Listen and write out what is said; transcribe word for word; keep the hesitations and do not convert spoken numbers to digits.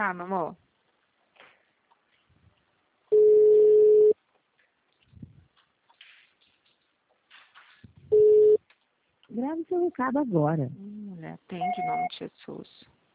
Tá, meu amor. Grave seu recado agora. Hum, mulher, atende em nome de Jesus.